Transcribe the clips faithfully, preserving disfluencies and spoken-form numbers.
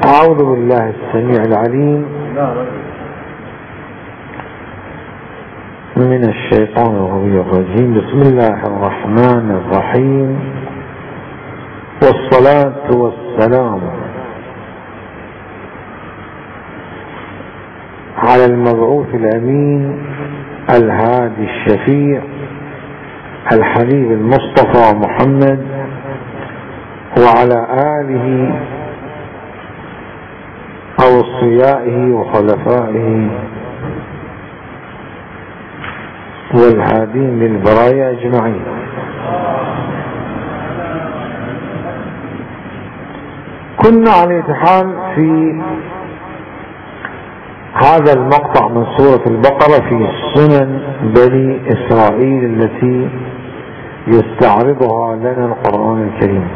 أعوذ بالله السميع العليم من الشيطان الرجيم. بسم الله الرحمن الرحيم، والصلاة والسلام على المبعوث الأمين الهادي الشفيع الحبيب المصطفى محمد وعلى آله أوصيائه وخلفائه والهادين للبرايا أجمعين. كنا على حال في هذا المقطع من سورة البقرة في سنن بني إسرائيل التي يستعرضها لنا القرآن الكريم.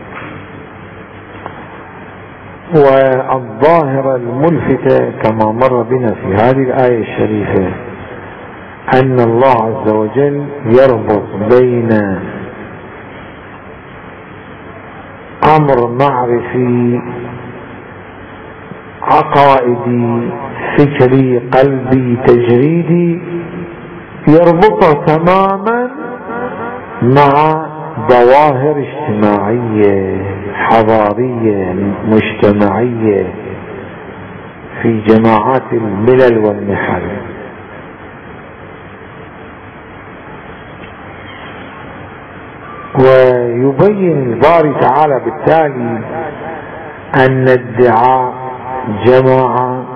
والظاهرة الملفتة كما مر بنا في هذه الآية الشريفة أن الله عز وجل يربط بين أمر معرفي عقائدي فكري قلبي تجريدي، يربطه تماما مع ظواهر اجتماعية حضارية مجتمعية في جماعات الملل والنحل. ويبين الباري تعالى بالتالي أن ادعاء جماعة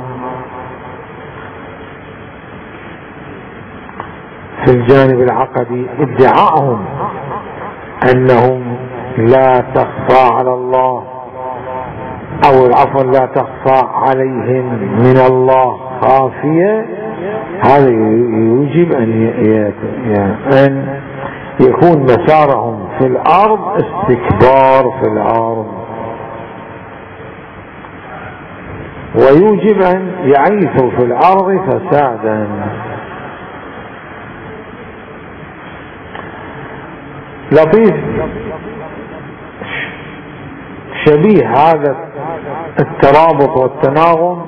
في الجانب العقدي، ادعاءهم أنهم لا تخفى على الله أو عفوا لا تخفى عليهم من الله خافية، هذا يوجب أن أن يكون مسارهم في الأرض استكبار في الأرض، ويوجب أن يعيثوا في الأرض فسادا. لطيف شبيه هذا الترابط والتناغم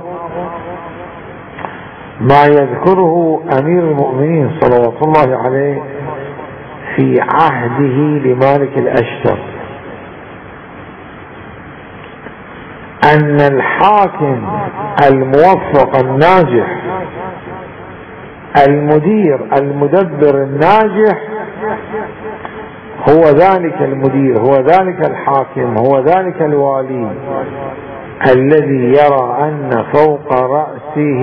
ما يذكره أمير المؤمنين صلوات الله عليه في عهده لمالك الأشتر، أن الحاكم الموفق الناجح المدير المدبر الناجح هو ذلك المدير، هو ذلك الحاكم، هو ذلك الوالي الذي يرى أن فوق رأسه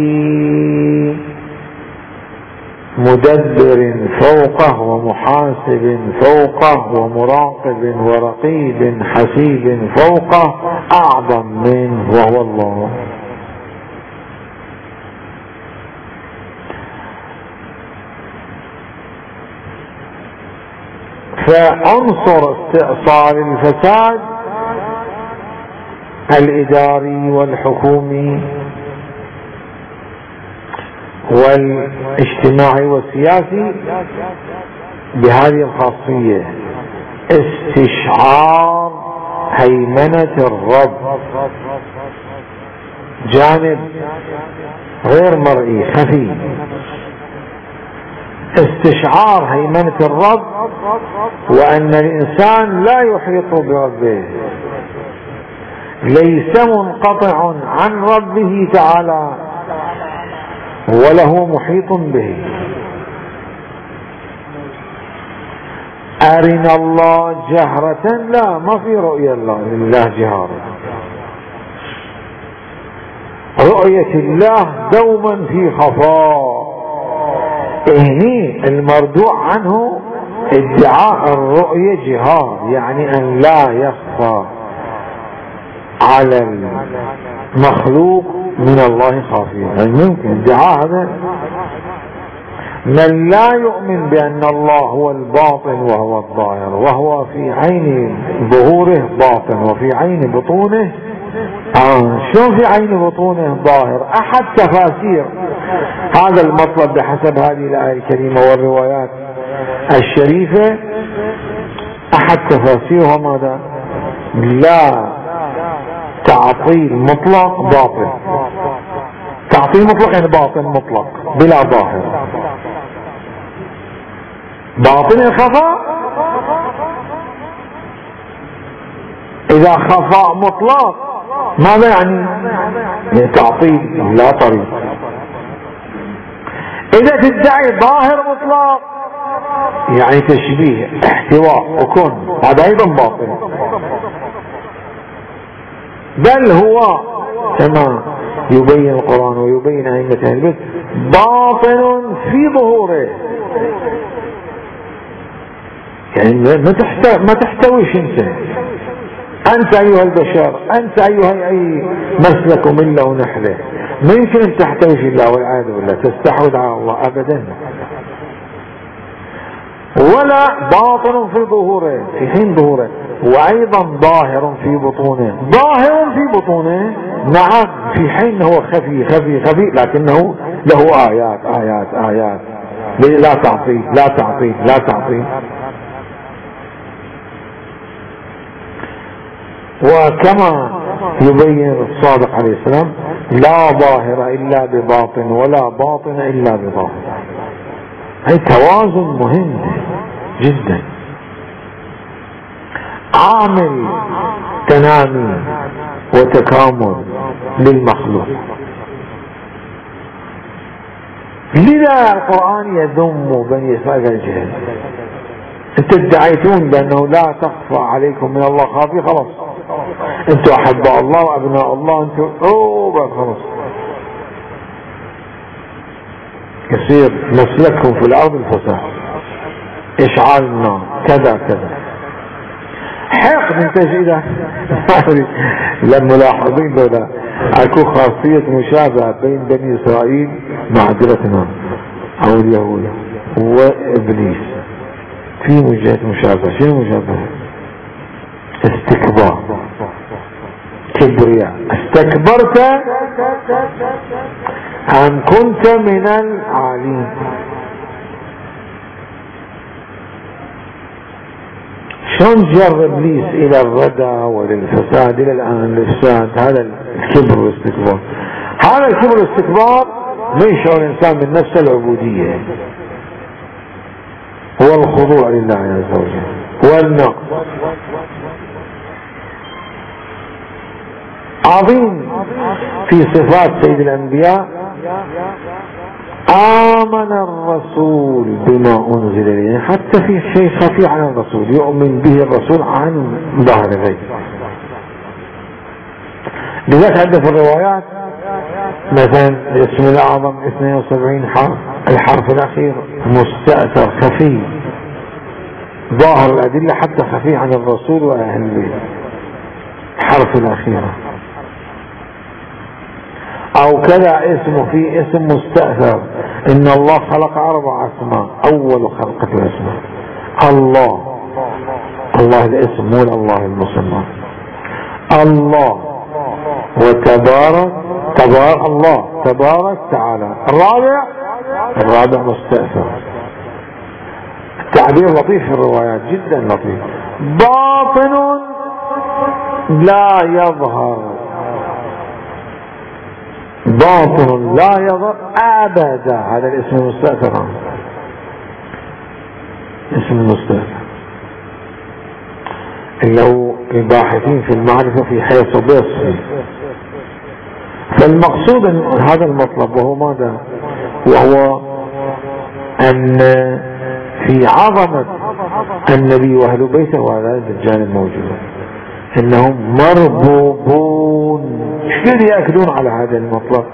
مدبر فوقه ومحاسب فوقه ومراقب ورقيب حسيب فوقه أعظم منه وهو الله. فعنصر استئصال الفساد الإداري والحكومي والاجتماعي والسياسي بهذه الخاصية استشعار هيمنة الرب، جانب غير مرئي خفي، استشعار هيمنة الرب، وأن الإنسان لا يحيط بربه، ليس منقطع عن ربه تعالى وله محيط به. أرنا الله جهرة، لا ما في رؤية الله لله جهارة، رؤية الله دوما في خفاء. إهني المردوع عنه ادعاء الرؤية جهار، يعني أن لا يخفى على المخلوق من الله خافية، يعني ممكن ادعاء هذا. من لا يؤمن بأن الله هو الباطن وهو الظاهر، وهو في عين ظهوره باطن وفي عين بطونه آه شو في عين بطونه ظاهر. أحد تفاسير هذا المطلب بحسب هذه الآية الكريمة والروايات الشريفة، أحد تفاسيرها ماذا؟ لا تعطيل مطلق باطل. تعطيل مطلق يعني باطل مطلق بلا ظاهر. باطل الخفاء، اذا خفاء مطلق ماذا يعني؟ يعني تعطيل لا طريق. اذا تدعي ظاهر مطلق يعني تشبيه احتواء وكن، هذا ايضا باطل. بل هو كما يبين القرآن ويبين أئمة أهل البيت باطل في ظهوره، يعني ما تحتوي ما تحتويش انت انت ايها البشر، انت ايها اي مسلك ومله ونحله، ممكن ان تحتوي في الله والعياذ بالله، تستحوذ على الله ابدا. ولا باطن في ظهوره في حين ظهوره، وايضا ظاهر في بطونه. ظاهر في بطونه نعم، في حين هو خفي خفي خفي لكنه له ايات ايات ايات لا تعطي لا تعطي لا تعطي. وكما يبين الصادق عليه السلام لا ظاهر الا بباطن ولا باطن الا بظاهر. هي توازن مهم جدا، عامل تنامي وتكامل للمخلوق. لذا القرآن يذم بني إسرائيل الجهل. انتم ادعيتون بأنه لا تخفى عليكم من الله خافية، خلاص انتم أحباء الله وأبناء الله، انتم اوه خلاص يصير مسلكهم في الأرض الفساد، إشعال النار كذا كذا. حقد انتج إلى للملاحظين دولا اكو خاصية مشابهة بين بني إسرائيل معذرتنا أو اليهود وإبليس في وجهة مشابهة. شنو مشابهة؟ استكبار، كبرياء. استكبرت أم كنت من العالين. شلون جر إبليس إلى الردى وللفساد إلى الآن الإفساد؟ هذا الكبر والاستكبار. هذا الكبر والاستكبار ينشأ الإنسان من نفس العبودية هو الخضوع لله عز وجل والنقص. عظيم في صفات سيد الأنبياء آمن الرسول بما أنزل إليه، حتى في شيء خفي عن الرسول يؤمن به الرسول عن ظهر غيب. لذلك عندنا في الروايات مثلا الاسم الأعظم اثنين وسبعين حرف، الحرف الأخير مستأثر خفي، ظاهر الأدلة حتى خفي عن الرسول وأهل البيت، الحرف الأخيرة. أو كذا اسمه في اسم مستأثر، إن الله خلق أربع أسماء، أول خلقة الأسماء الله. الله الاسم مو الله المسمى. الله وتبارك تبارك الله تبارك تعالى. الرابع الرابع مستأثر. التعبير لطيف في الروايات جدا لطيف. باطن لا يظهر، باطن لا يظهر أبدا. هذا الاسم المستأثر، اسم المستأثر. لو الباحثين في المعرفة في حيث بيصفي، فالمقصود أن هذا المطلب وهو ماذا؟ وهو أن في عظمة النبي وأهل بيته، وهذا الجانب موجود، انهم مربوبون. شكل يأكدون على هذا المطلب؟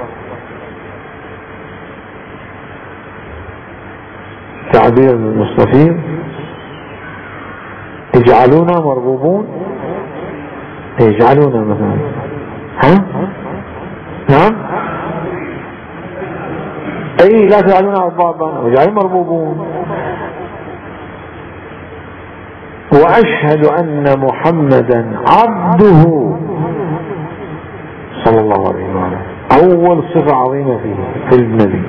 تعبير المستفيد يجعلونا مربوبون، يجعلونا مثلا ها نعم اي لا تجعلونا اربابا ويجعلون مربوبون. وأشهد أن محمدا عبده صلى الله عليه وسلم. أول صفة عظيمة فيه في النبي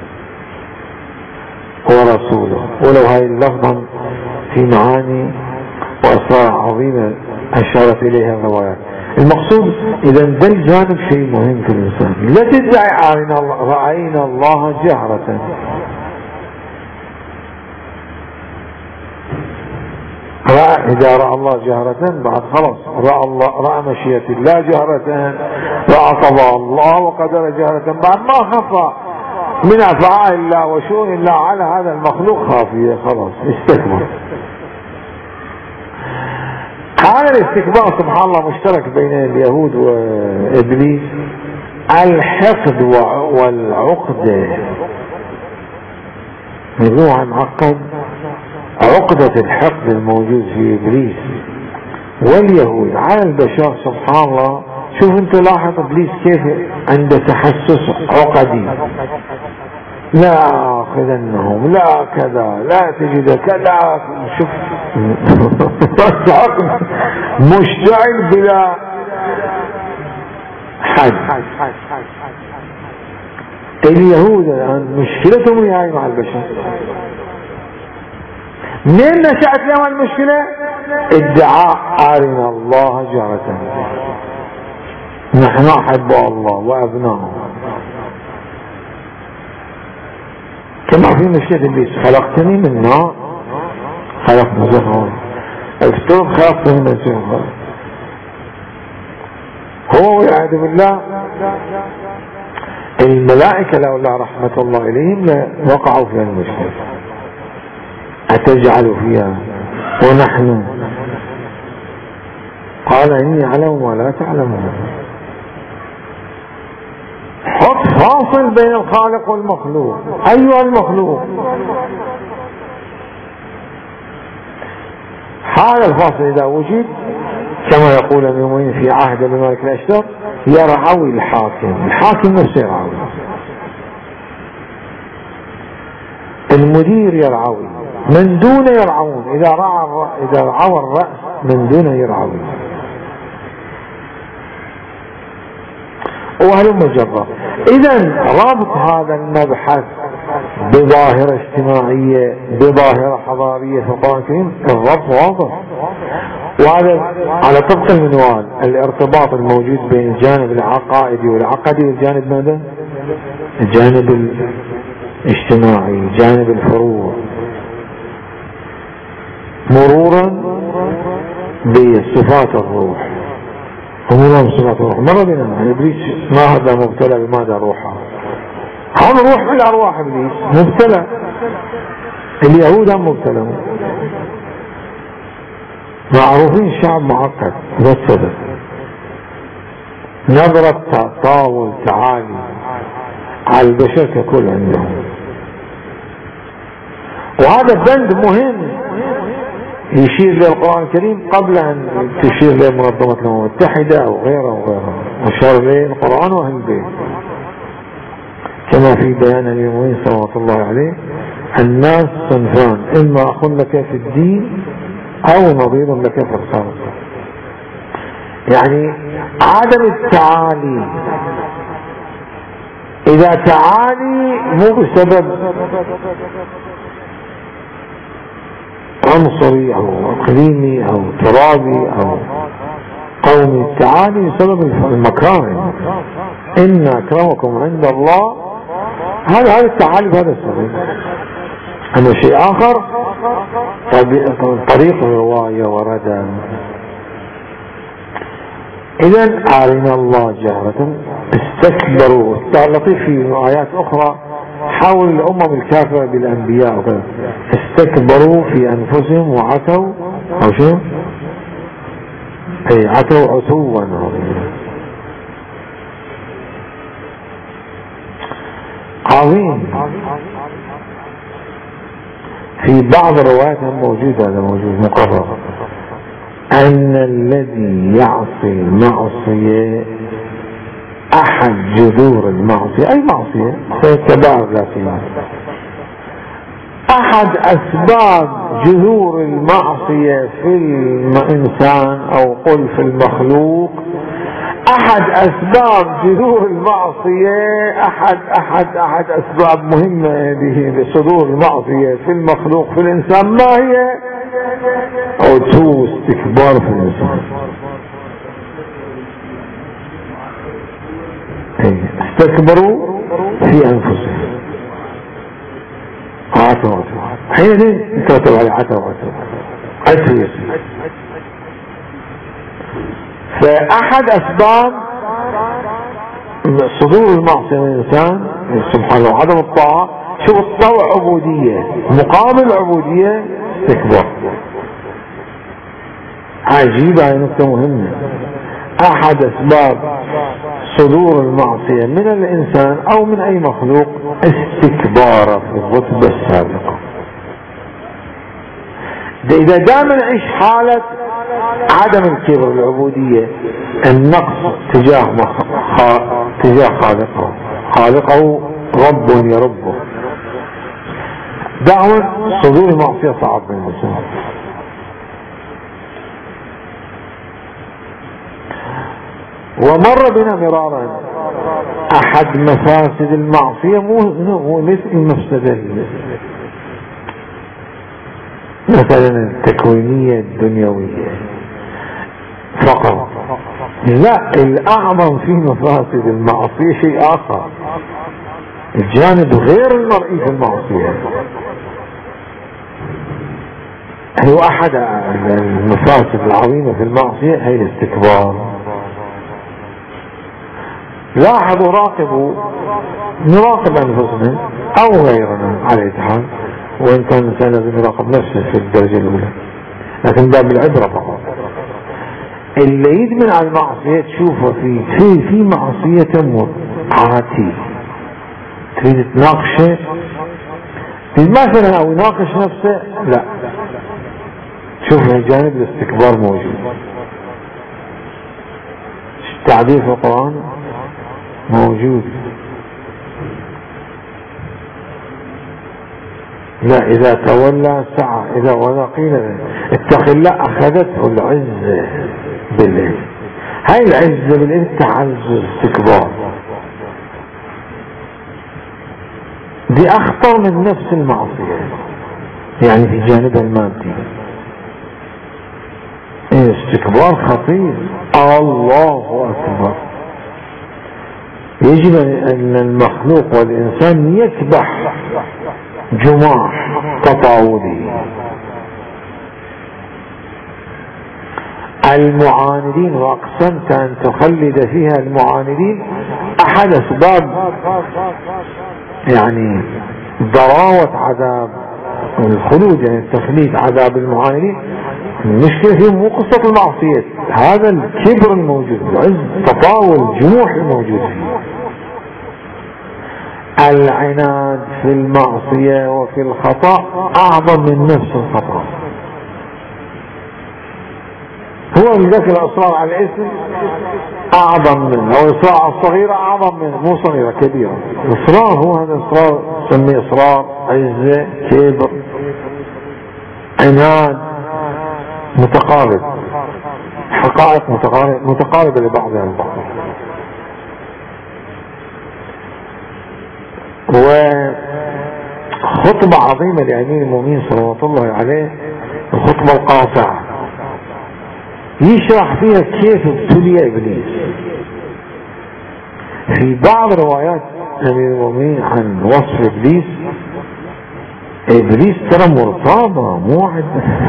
ورسوله، ولو هاي اللفظة في معاني وأسرار عظيمة أشارت إليها الروايات. المقصود إذا ده الجانب شيء مهم في الإنسان. لا تدعي رأينا الله جهرة، رأى إذا رأى الله جهرة بعد خلاص رأى الله، رأى مشيئة الله جهرة، رأى قضاء الله وقدر جهرة، بعد ما خفى من أفعال الله وشؤون الله على هذا المخلوق خافية، خلاص استكبر. هذا الاستكبار سبحان الله مشترك بين اليهود وإبليس. الحقد والعقدة، موضوع معقد. عقدة الحقد الموجود في إبليس واليهود على البشر سبحان الله. شوف انت لاحظ إبليس كيف عنده تحسس عقدي، لا أخذنهم، لا كذا، لا تجد كذا. شوف مشتعل بلا حد. اليهود الآن مشكلتهم هي مع البشر. منين نشأت لهم المشكلة؟ ادعاء أرنا الله جهرة، نحن أحب الله وأبناؤه. كما في مشكلة إبليس، خلقتني من نار خلقني زهر، افترض خلقتني من زهر. هو والعياذ بالله الملائكة لولا رحمة الله إليهم لوقعوا في المشكلة. أتجعل فيها ونحن قال إني أعلم ولا تعلمون. حط فاصل بين الخالق والمخلوق. أيها المخلوق، هذا الفاصل إذا وجد كما يقول المؤمنين في عهد الملك الأشتر يرعوي الحاكم، الحاكم نفسه يرعوي، المدير يرعوي، من دون يرعون. إذا رعى إذا رعوا الرأس من دون يرعون. وهلم جرة. إذن ربط هذا المبحث بظاهرة اجتماعية بظاهرة حضارية في القرآن الكريم الربط واضح. وهذا على طبق المنوال الارتباط الموجود بين الجانب العقائدي والعقدي والجانب ماذا؟ الجانب الاجتماعي، جانب الفروع، مرورا بصفات الروح. مرورا بصفات الروح. مرة بنا عن إبليس ما هذا مبتلى بماذا؟ روحه. هم روح من الأرواح إبليس مبتلى. اليهود هم مبتلى، معروفين شعب معقد. هذا السبب نظرة تطاول تعالي على البشر ككل عندهم. وهذا بند مهم يشير للقرآن الكريم قبل أن تشير لمنظمة الأمم المتحدة أو غيرها وغيرها. أشار إليه القرآن وأهل البيت كما في بيان اليومين صلوات الله عليه: الناس صنفان، إما أخ لك في الدين أو نظير لك في الخلق. يعني عدم التعالي، إذا تعالي مو بسبب عنصري أو اقليمي أو ترابي أو قومي، التعالي بسبب المكان. إن أكرمكم عند الله، هذا هذا التعالي بهذا السبب. أما شيء آخر طريق الرواية ورد. إذن أرنا الله جهرة استكبروا. لطيف في آيات أخرى حاول الأمم الكافرة بالأنبياء وكذا، استكبروا في أنفسهم وعتوا أو شو أي عتوا عتوا عظيم. في بعض الروايات موجود، هذا موجود مقرر، أن الذي يعصي المعصية أحد جذور المعصية، أي معصية كبار لا سيما، أحد أسباب جذور المعصية في الإنسان أو قل في المخلوق، أحد أسباب جذور المعصية، أحد أحد أحد أسباب مهمة هذه لصدور المعصية في المخلوق في الإنسان ما هي؟ عتو استكبار في الإنسان. استكبروا في أنفسهم عتوا عتوا حين ترتب على عتوا عتوا عتوا يسير. فأحد أسباب صدور المعصية من الإنسان سبحان الله عدم الطاعة. شوف الطوع عبودية مقابل عبودية استكبار. عجيبة، هاي نقطة مهمة. أحد أسباب صدور المعصية من الإنسان أو من أي مخلوق استكباره في الرتبة السابقة. إذا دام نعيش حالة عدم الكبر العبودية النقص تجاه تجاه خالقه خالقه رب يربه، دعوة صدور المعصية صعب من الإنسان. ومر بنا مرارا أحد مفاسد المعصية مو مثل المفسدة مثلا التكوينية الدنيوية فقط، لا، الأعظم في مفاسد المعصية شيء آخر، الجانب غير المرئي في المعصية. هو أحد المفاسد العظيمة في المعصية هي الاستكبار. لاحظوا، راقبوا، نراقب أنفسنا أو غيرنا على الاتحاد، وإن كان الإنسان لازم يراقب نفسه في الدرجة الأولى، لكن باب العبرة فقط. اللي يدمن على المعصية تشوفه في في في معصية تمر عاتي، تريد تناقشه مثلا أو يناقش نفسه، لا، شوف جانب الاستكبار موجود. التعبير في القرآن موجود. لا، إذا تولى سعى، إذا ولا قيل اتق الله أخذته العزة بالله. هاي العزة بالله تعزز استكبار، دي أخطر من نفس المعصية، يعني في جانبها المادي. استكبار خطير، الله أكبر. يجب أن المخلوق والإنسان يكبح جماح تطاولي. المعاندين، وأقسمت أن تخلد فيها المعاندين، أحد أسباب يعني ضراوة عذاب الخلود، يعني تخليد عذاب المعاندين. المشكلة فيهم مو قصة المعصية، هذا الكبر الموجود، العز، تطاول، الجموح الموجود فيه. العناد في المعصية وفي الخطأ أعظم من نفس الخطأ. هو من ذاك الإصرار على الاسم أعظم منه، أو الإصرار على الصغيرة أعظم منه، مو صغيرة كبيرة. الإصرار هو هذا الإصرار، سميه إصرار، عزة، كبر، عناد، متقارب، حقائق متقاربة متقاربة لبعضها البعض. وخطبة عظيمة لأمير المؤمنين صلوات الله عليه، الخطبة القاطعة، يشرح فيها كيف ابتلي إبليس. في بعض روايات أمير المؤمنين عن وصف إبليس، إبليس ترى مرتاضة، مو واحد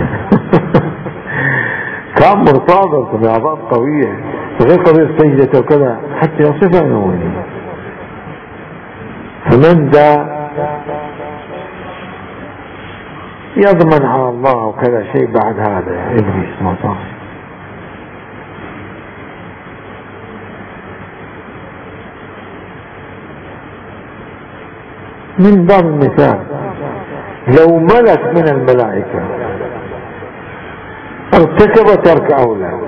كان مرتاضة بأعضاء قوية، غير قضية سجدته وكذا، حتى يصفها نوعي. فمن ذا يضمن على الله وكذا شيء بعد هذا؟ إبليس ما صار. من باب المثال، لو ملك من الملائكة ارتكب ترك أولى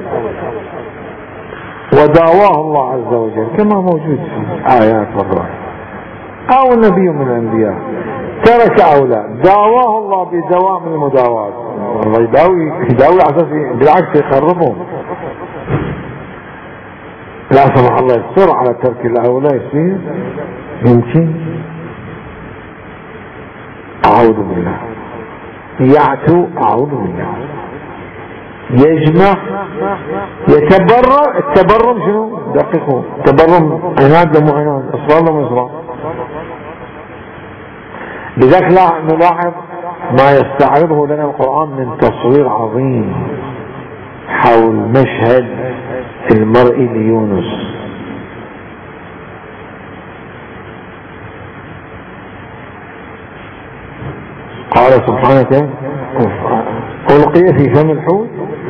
وداواه الله عز وجل كما موجود في آيات الرحمة، أو نبي من الأنبياء ترك أولى داواه الله بدوام المداوات، الله يداوي يداوي على بالعكس يخربهم، لا سمح الله يصر على ترك الأولى يصير يمكن، أعوذ بالله، يعتو، أعوذ بالله، يجمع يتبرم. التبرم شنو؟ دقيقوا، التبرم عناد لمو عناد، اصرار لمو اصرار. لذلك لا نلاحظ ما يستعرضه لنا القرآن من تصوير عظيم حول مشهد المرء ليونس. قال سبحانه ألقي في فم الحوت،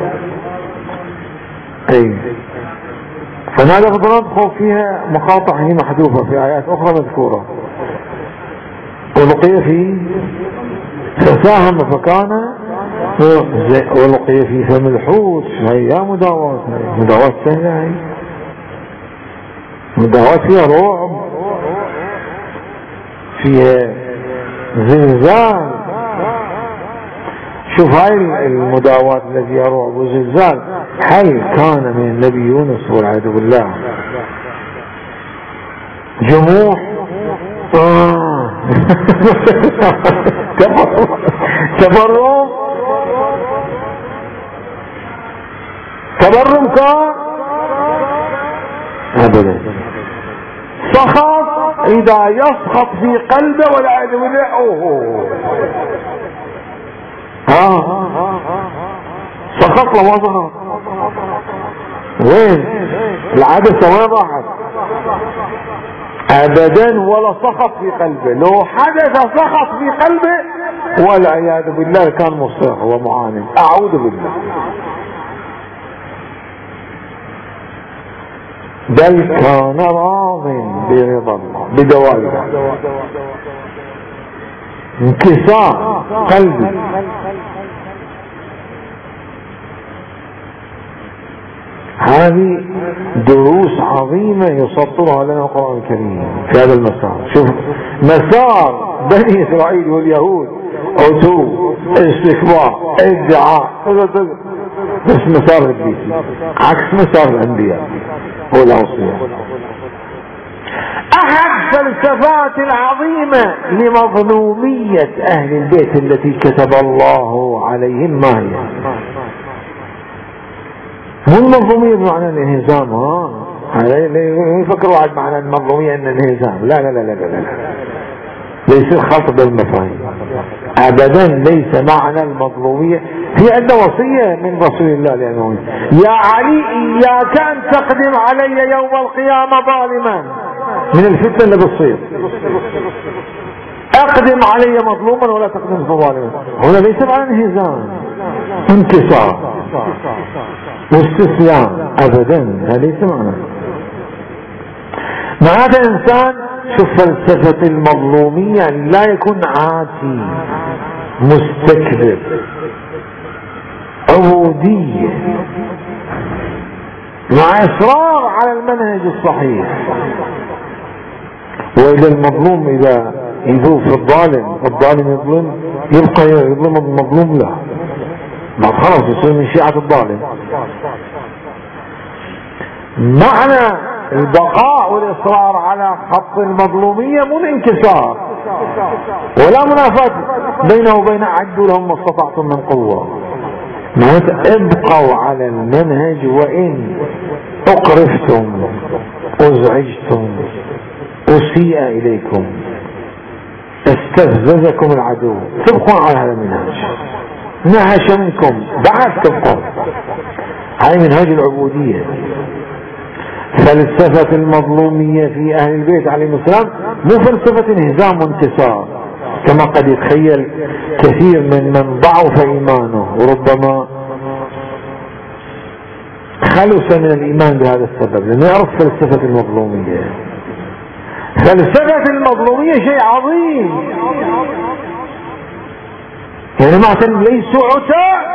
أي فنادى بطلات خوف فيها مقاطع هي محذوفة في آيات أخرى مذكورة. ألقي في فساهم فكان ألقي في فم الحوت. هي مداوات، مداوات سهلة، هي مداوات فيها رعب، فيها زلزال. شوف هاي المداوات التي فيها رعب وزلزال، هل كان من النبي يونس والعياذ بالله جموح؟ آه. تبرم تبرم كان ابدا. سخط اذا يسخط في قلبه والعياذ بالله. اوه ها سخط له ما سخط. وين العدسة وين راحت؟ ابدا ولا سخط في قلبه. لو حدث سخط في قلبه والعياذ بالله كان مصيح ومعاند. اعوذ بالله. بل كان راض برضا الله بدوائره. انكسار قلبي. هذه دروس عظيمة يسطرها لنا القرآن الكريم في هذا المسار. شوف مسار بني إسرائيل واليهود، عتو، استكبار، ادعاء، بس مسار إبليسي عكس مسار الأنبياء والأوصياء. أحد الفلسفات العظيمة لمظلومية أهل البيت التي كتب الله عليهم ما هي؟ مو المنظومية بمعنى الانهزام. ها يفكر واحد معنى المنظومية ان الانهزام. لا لا لا لا لا, لا. ليس الخلط بالمفاهيم ابدا. ليس معنى المظلومية. في عندنا وصية من رسول الله لأنه يا علي إياك أن تقدم علي يوم القيامة ظالما من الفتنة اللي بتصير. اقدم علي مظلوما ولا تقدم ظالما. هنا ليس معنى انهزام، انكسار واستسلام ابدا. هذا ليس معنى. مع هذا الانسان شوف فلسفة المظلومية لا يكون عاتي مستكبر عبودية مع اصرار على المنهج الصحيح. وإلى المظلوم إذا يذوب في الظالم، الظالم يظلم، يبقى يظلم المظلوم له، ما خلاص يصير من شيعة الظالم. معنى البقاء والإصرار على خط المظلومية مو الانكسار ولا منافاة بينه وبين عدوا لهم ما استطعتم من قوة. معناته ابقوا على المنهج وإن أقرفتم أزعجتم أسيء إليكم استفززكم العدو، تبقوا على هذا المنهج. نهش منكم بعد تبقوا. هاي منهج العبودية. فلسفة المظلومية في أهل البيت عليهم السلام مو فلسفة انهزام وانتصار كما قد يتخيل كثير من من ضعف إيمانه وربما خلص من الإيمان بهذا السبب لأنه يعرف فلسفة المظلومية. فلسفة المظلومية شيء عظيم. يعني مثلا ليسوا عتاة،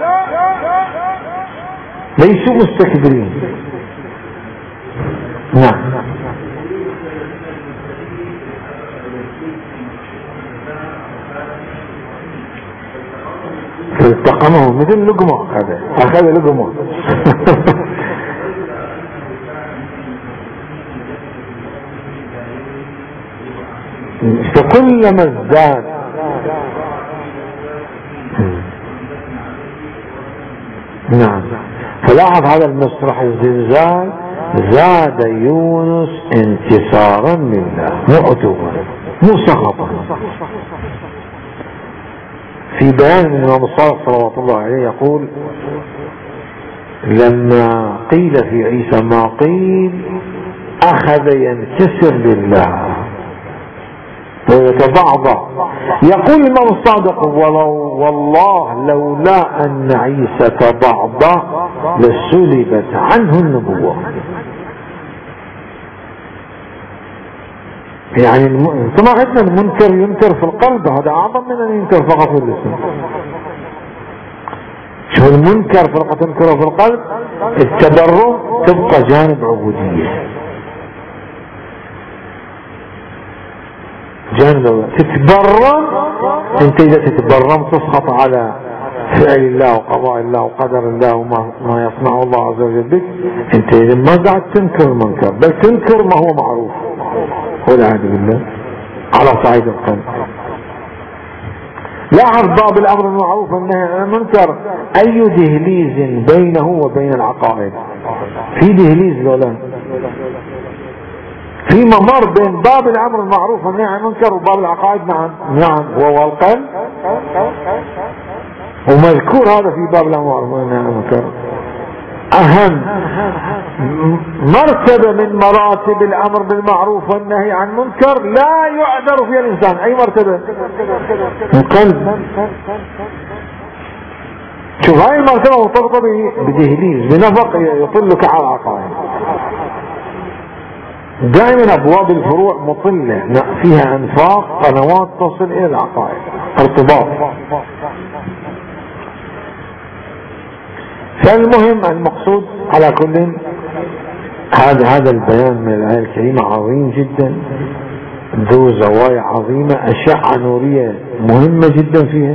ليسوا مستكبرين. نعم. فالتقمه مثل لقمة، هذا أخذ لقمة. فكلما ازداد نعم. فلاحظ هذا المسرح الزلزال زاد يونس انتصارا لله مو عتوبا مو سخطا. في بيان الإمام الصادق صلوات الله عليه يقول لما قيل في عيسى ما قيل أخذ ينكسر لله ويتضعضع. يقول الإمام الصادق ولو والله لولا أن عيسى تضعضع لسلبت عنه النبوة. يعني انت ما قلنا المنكر ينكر في القلب، هذا أعظم من أن ينكر فقط في اللسان. شو المنكر فرقة تنكره في القلب؟ التبرم تبقى جانب عبودية، جانب تتبرم. انت اذا تتبرم تسخط على فعل الله وقضاء الله وقدر الله وما ما يصنعه الله عز وجل بك، انت اذا ما قاعد تنكر المنكر بل تنكر ما هو معروف والعياذ بالله على صعيد القلب. لاحظ باب الامر المعروف والنهي عن المنكر اي دهليز بينه وبين العقائد. في دهليز لولا في ممر بين باب الامر المعروف والنهي عن المنكر وباب العقائد. نعم نعم هو القلب، ومذكور هذا في باب الامر المعروف والنهي عن المنكر. اهم مرتبة من مراتب الامر بالمعروف والنهي عن المنكر لا يعذر فيها الانسان. اي مرتبة؟ القلب. شوف هاي المرتبة مرتبطة بدهليز بنفق يطلك على العقائد. دائما ابواب الفروع مطلة فيها انفاق قنوات تصل الى العقائد ارتباط. فالمهم المقصود على كل هذا هذا البيان من الآية الكريمة عظيم جدا ذو زوايا عظيمة، أشعة نورية مهمة جدا فيها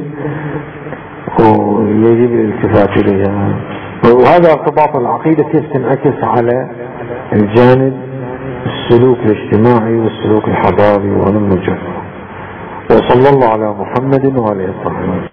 ويجب الالتفات إليها. وهذا ارتباط العقيدة كيف تنعكس على الجانب السلوك الاجتماعي والسلوك الحضاري والمجتمع. وصلى الله على محمد وعلى آله وصحبه.